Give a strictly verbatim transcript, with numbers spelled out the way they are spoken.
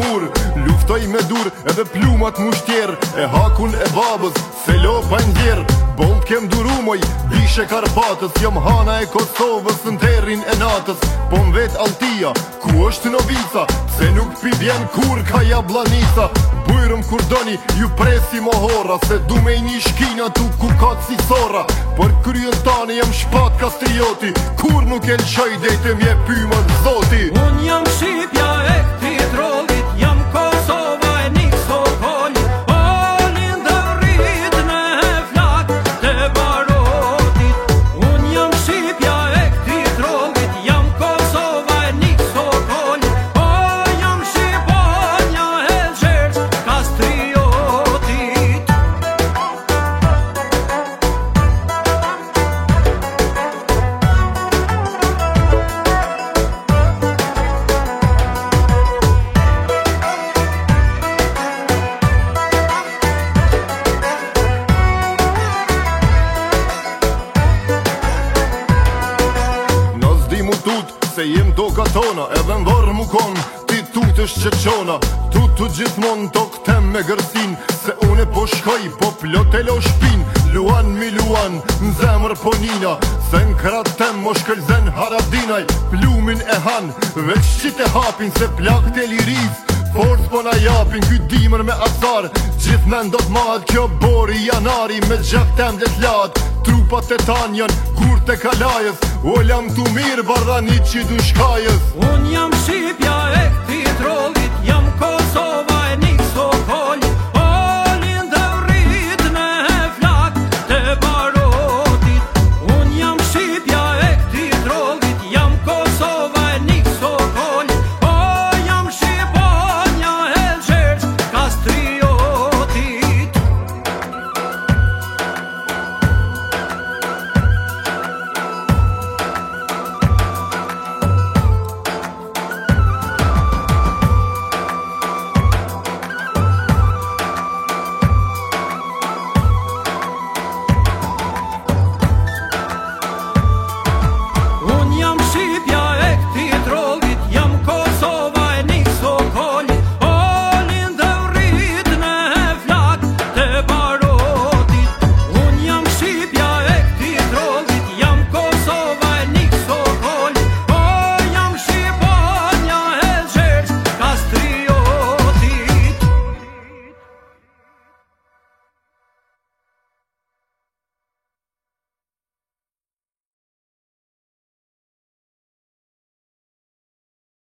mur. Luftoj me dur edhe plumat mushtjer, e hakun e babës, se lopa ndjer. Bolt kem duru moj, bishe Karpatës, jom hana e Kosovës në terin e natës. Po m'vet Altia, ku është Novica, se nuk pi vjen kur ka Jablanica. Bujrëm kur doni, ju presi mohora, se du me një shkina tu ku ka si sora. Por kryën tani jam shpat kastrioti, kur nuk e lëshoj dejtë mje pymën zoti. Unë jam Shqipja e këti trollit, jam Kosova e nik Stokollit. Olin dhe rrit në flak të barotit. Unë jam Shqipja e këti trollit, jam Kosova e nik Stokollit. O, jam Shqipanja e Gjergj Kastriotit. Se jem toka tona, edhe m'varë mu kon, ti tut është që qona. Tut të gjithmon të këtem me gërsin, se une po shkoj, po plot e lo shpin. Luan mi luan, në zemër po nina, se në kratem mo shkëllzen Haradinaj. Plumin e han, veç qit e hapin, se plak të liriz, forës po na japin. Ky dimër me asar, gjith men do t'mad, kjo bori janari, me gjak tem dhe t'lad. Trupat e tanjan, kur të kalajës, o lam t'u mirë bardhanit që du shkajës. Unë jam Shqipja e këti trollit,